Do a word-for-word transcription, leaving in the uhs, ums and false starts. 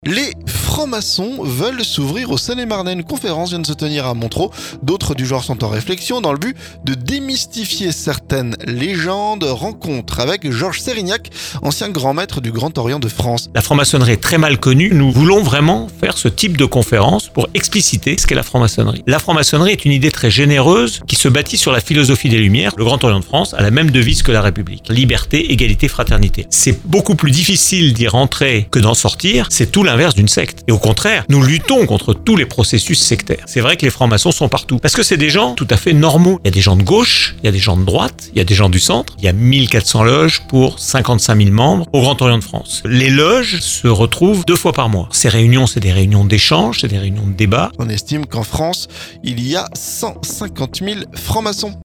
Les francs-maçons veulent s'ouvrir au Seine-et-Marne. Une conférence vient de se tenir à Montereau. D'autres du genre sont en réflexion dans le but de démystifier certaines légendes. Rencontre avec Georges Sérignac, ancien grand maître du Grand Orient de France. La franc-maçonnerie est très mal connue. Nous voulons vraiment faire ce type de conférence pour expliciter ce qu'est la franc-maçonnerie. La franc-maçonnerie est une idée très généreuse qui se bâtit sur la philosophie des Lumières. Le Grand Orient de France a la même devise que la République. Liberté, égalité, fraternité. C'est beaucoup plus difficile d'y rentrer que d'en sortir. C'est tout l'inverse d'une secte. Et au contraire, nous luttons contre tous les processus sectaires. C'est vrai que les francs-maçons sont partout. Parce que c'est des gens tout à fait normaux. Il y a des gens de gauche, il y a des gens de droite, il y a des gens du centre. Il y a mille quatre cents loges pour cinquante-cinq mille membres au Grand Orient de France. Les loges se retrouvent deux fois par mois. Ces réunions, c'est des réunions d'échange, c'est des réunions de débat. On estime qu'en France, il y a cent cinquante mille francs-maçons.